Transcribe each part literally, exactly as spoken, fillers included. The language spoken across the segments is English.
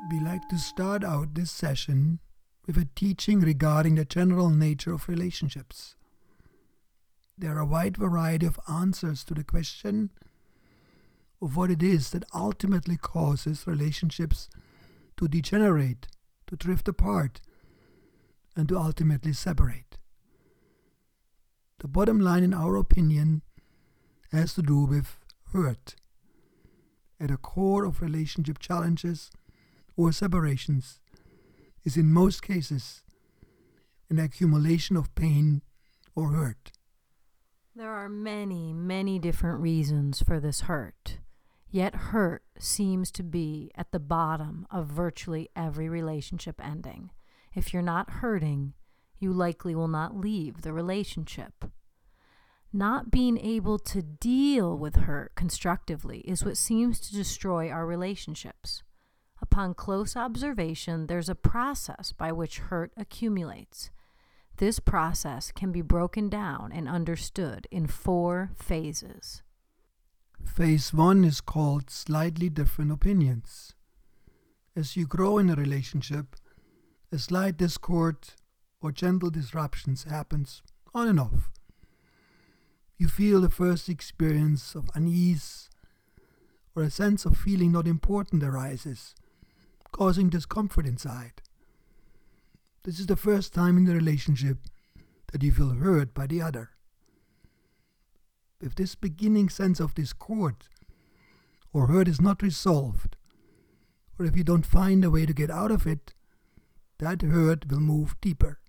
We like to start out this session with a teaching regarding the general nature of relationships. There are a wide variety of answers to the question of what it is that ultimately causes relationships to degenerate, to drift apart, and to ultimately separate. The bottom line, in our opinion, has to do with hurt. At the core of relationship challenges or separations is in most cases an accumulation of pain or hurt. There are many, many different reasons for this hurt. Yet hurt seems to be at the bottom of virtually every relationship ending. If you're not hurting, you likely will not leave the relationship. Not being able to deal with hurt constructively is what seems to destroy our relationships. Upon close observation, there's a process by which hurt accumulates. This process can be broken down and understood in four phases. Phase one is called slightly different opinions. As you grow in a relationship, a slight discord or gentle disruptions happens on and off. You feel the first experience of unease, or a sense of feeling not important arises, causing discomfort inside. This is the first time in the relationship that you feel hurt by the other. If this beginning sense of discord or hurt is not resolved, or if you don't find a way to get out of it, that hurt will move deeper.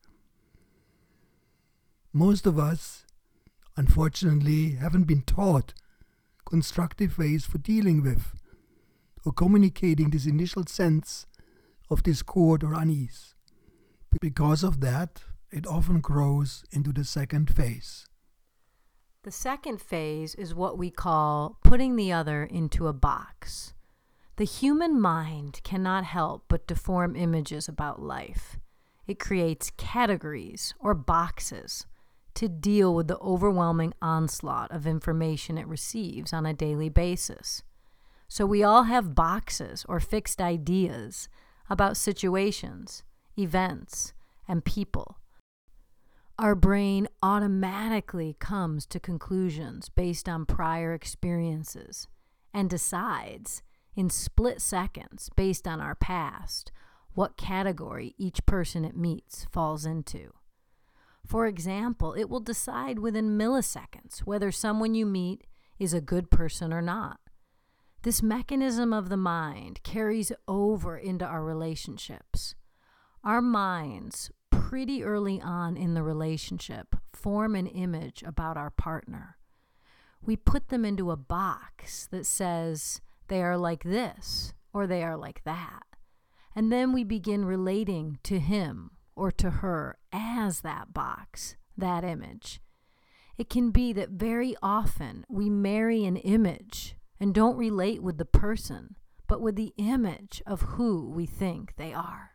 Most of us, unfortunately, haven't been taught constructive ways for dealing with or communicating this initial sense of discord or unease. Because of that, it often grows into the second phase. The second phase is what we call putting the other into a box. The human mind cannot help but to form images about life. It creates categories or boxes to deal with the overwhelming onslaught of information it receives on a daily basis. So we all have boxes or fixed ideas about situations, events, and people. Our brain automatically comes to conclusions based on prior experiences and decides in split seconds based on our past what category each person it meets falls into. For example, it will decide within milliseconds whether someone you meet is a good person or not. This mechanism of the mind carries over into our relationships. Our minds, pretty early on in the relationship, form an image about our partner. We put them into a box that says they are like this or they are like that. And then we begin relating to him or to her as that box, that image. It can be that very often we marry an image and don't relate with the person, but with the image of who we think they are.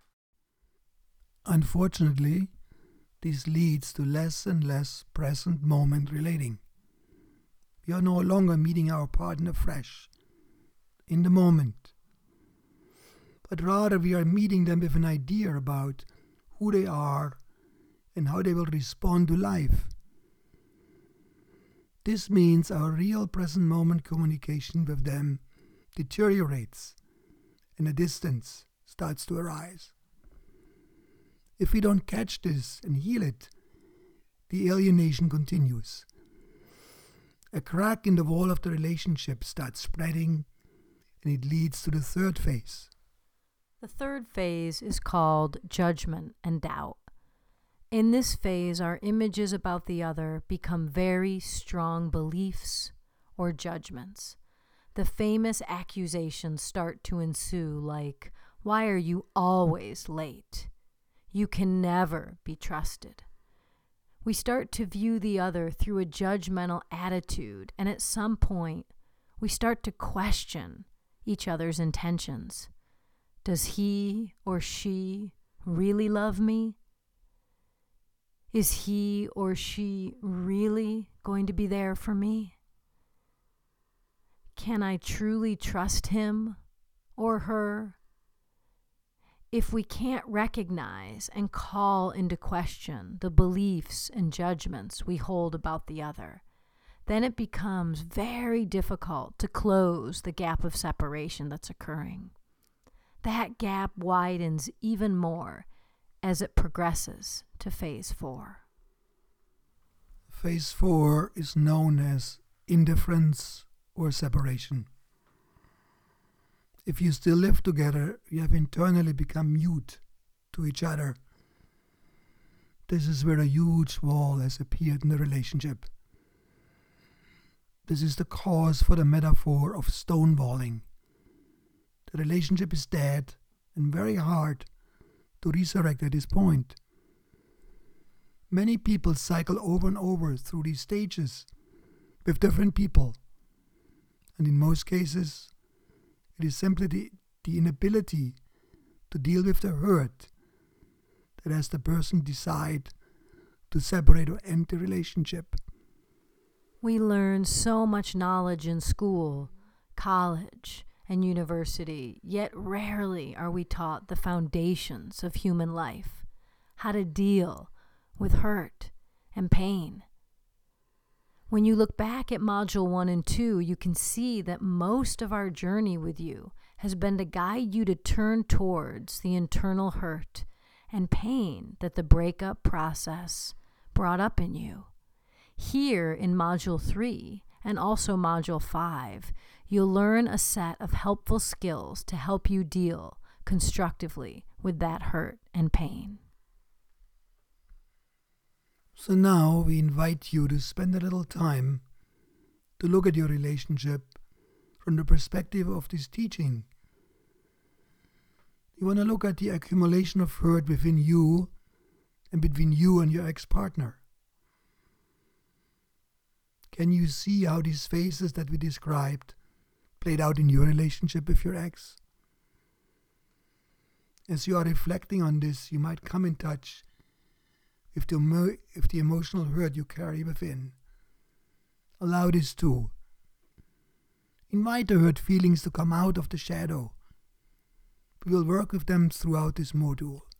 Unfortunately, this leads to less and less present moment relating. We are no longer meeting our partner fresh, in the moment, but rather we are meeting them with an idea about who they are and how they will respond to life. This means our real present moment communication with them deteriorates and a distance starts to arise. If we don't catch this and heal it, the alienation continues. A crack in the wall of the relationship starts spreading, and it leads to the third phase. The third phase is called judgment and doubt. In this phase, our images about the other become very strong beliefs or judgments. The famous accusations start to ensue like, "Why are you always late? You can never be trusted." We start to view the other through a judgmental attitude, and at some point, we start to question each other's intentions. Does he or she really love me? Is he or she really going to be there for me? Can I truly trust him or her? if we can't recognize and call into question the beliefs and judgments we hold about the other, then it becomes very difficult to close the gap of separation that's occurring. That gap widens even more as it progresses to phase four. Phase four is known as indifference or separation. If you still live together, you have internally become mute to each other. This is where a huge wall has appeared in the relationship. This is the cause for the metaphor of stonewalling. The relationship is dead and very hard to resurrect at this point. Many people cycle over and over through these stages with different people. And in most cases, it is simply the, the inability to deal with the hurt that has the person decide to separate or end the relationship. We learn so much knowledge in school, college, and university, yet rarely are we taught the foundations of human life, how to deal with hurt and pain. When you look back at Module one and two, you can see that most of our journey with you has been to guide you to turn towards the internal hurt and pain that the breakup process brought up in you. Here in Module three and also Module five, you'll learn a set of helpful skills to help you deal constructively with that hurt and pain. So now we invite you to spend a little time to look at your relationship from the perspective of this teaching. You want to look at the accumulation of hurt within you and between you and your ex-partner. Can you see how these phases that we described played out in your relationship with your ex? As you are reflecting on this, you might come in touch with the, emo- with the emotional hurt you carry within. Allow this too. Invite the hurt feelings to come out of the shadow. We will work with them throughout this module.